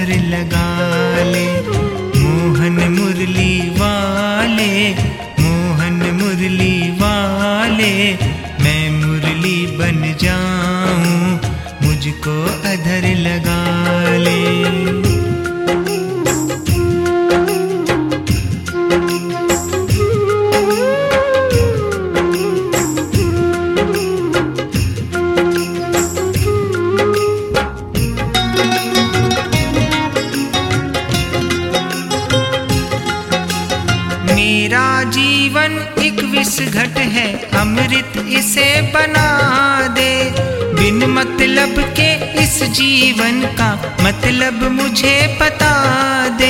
अधर लगा ले। मोहन मुरली वाले, मोहन मुरली वाले, मैं मुरली बन जाऊं, मुझको अधर लगा ले। मेरा जीवन एक विष घट है, अमृत इसे बना दे। बिन मतलब के इस जीवन का मतलब मुझे बता दे।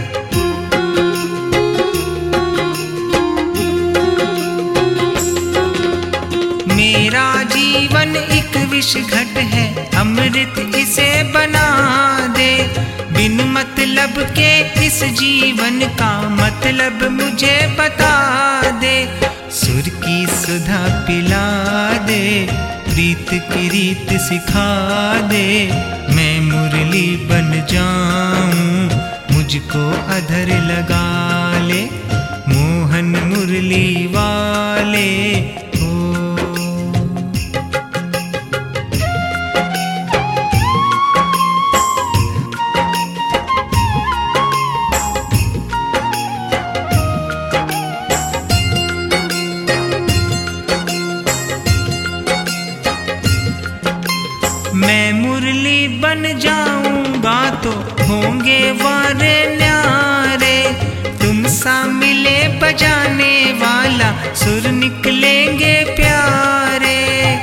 मेरा जीवन एक विष घट है, अमृत इसे बना दे। बिन मतलब के इस जीवन का मतलब मुझे बता दे। सुर की सुधा पिला दे, प्रीत की रीत सिखा दे। मैं मुरली बन जाऊं, मुझको अधर लगा ले। मोहन मुरली वाले हो। मैं मुरली बन जाऊंगा तो होंगे वारे न्यारे। तुम सा मिले बजाने वाला, सुर निकलेंगे प्यारे।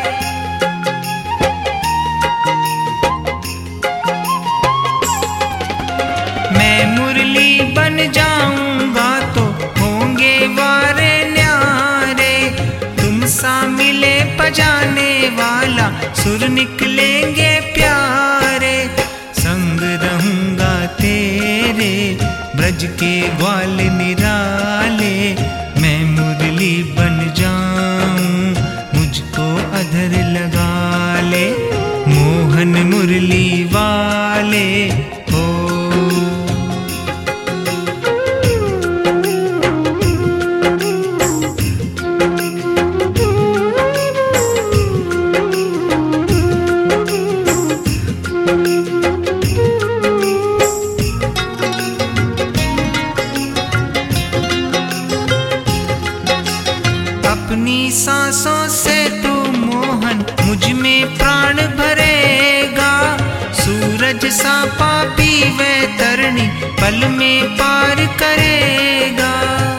मैं मुरली बन जाऊंगा तो होंगे वारे न्यारे। तुम सा मिले बजाने वाला, सुर निकलेंगे प्यारे। संग रहूंगा तेरे, ब्रज के ग्वाल निराले। मैं मुरली बन जाऊं, मुझको अधर लगा ले। मोहन मुरली वाले हो। अपनी सांसों से तू मोहन मुझ में प्राण भरेगा। सूरज सा पापी वह तरनी पल में पार करेगा।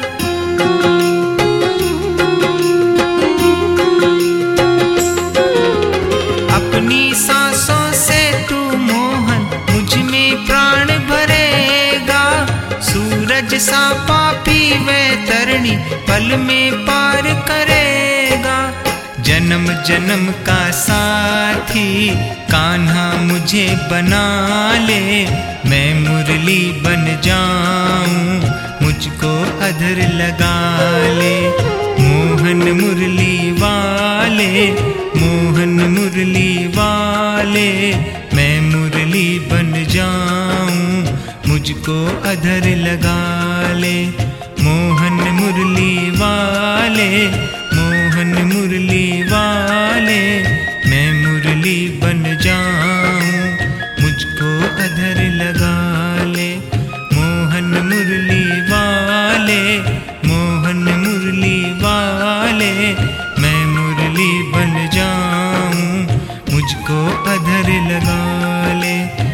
अपनी सांसों से तू मोहन मुझ में प्राण भरेगा। सूरज सा पापी वह तरनी पल में पार करेगा। जन्म जन्म का साथी कान्हा मुझे बना ले। मैं मुरली बन जाऊं, मुझको अधर लगा ले। मोहन मुरली वाले, मोहन मुरली वाले, मैं मुरली बन जाऊं, मुझको अधर लगा ले। मोहन मुरली वाले, मोहन मुरली वाले, मैं मुरली बन जाऊं, मुझको अधर लगा ले। मोहन मुरली वाले, मोहन मुरली वाले, मैं मुरली बन जाऊं, मुझको अधर लगा ले।